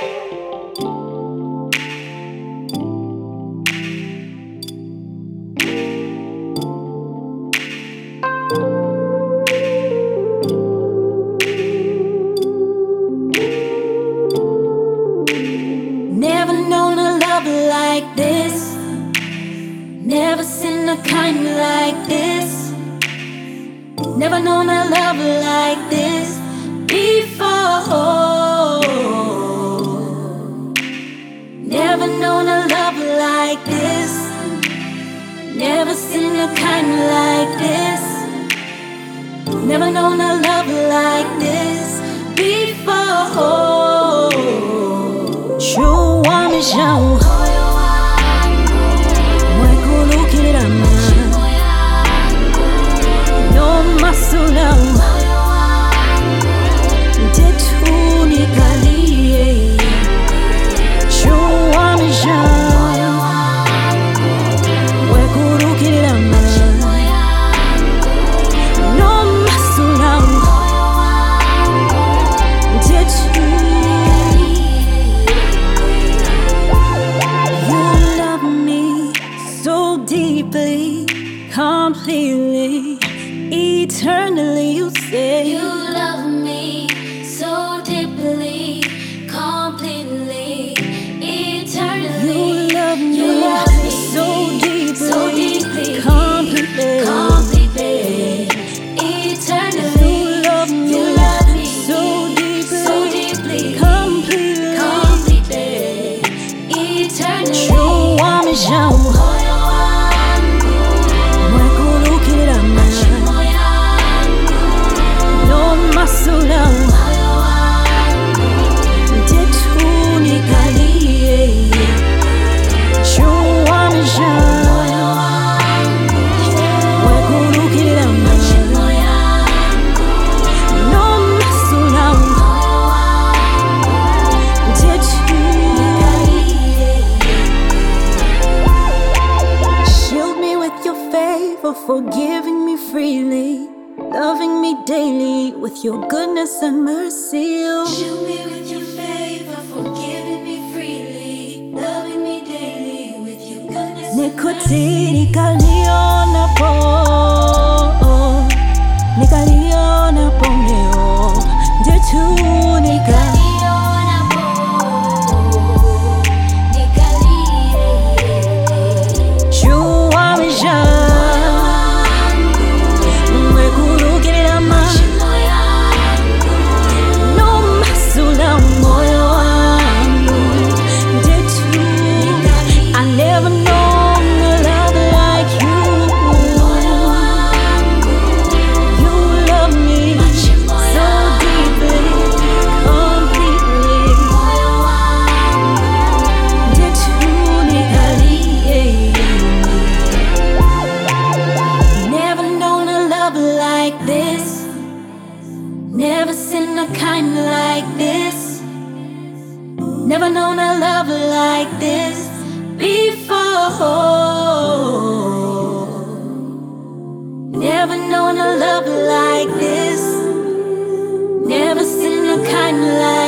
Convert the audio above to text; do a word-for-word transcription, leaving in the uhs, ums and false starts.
Never known a love like this. Never seen a kind like this. Never known a love like this before. Never known a love like this. Never seen a kind like this. Never known a love like this before. Show me show. Mwekulukirama. No masula. Tetunikaliye. Show me show. Mwekulukirama. No masula. Deeply, completely, eternally, you say you love me so deeply, completely, eternally. You love me, you love me so deeply, so deeply, completely, completely, eternally. You love me, you love me so deeply, so deeply, completely, completely, eternally. Show me show. For forgiving me freely, loving me daily with your goodness and mercy. Shield me with your favor, forgiving me freely, loving me daily with your goodness and mercy. Nikaliona po, nikaliona po neo, detu nikaliona po, nikaliona. Shua misha. Never seen a kind like this. Never known a love like this before. Never known a love like this. Never seen a kind like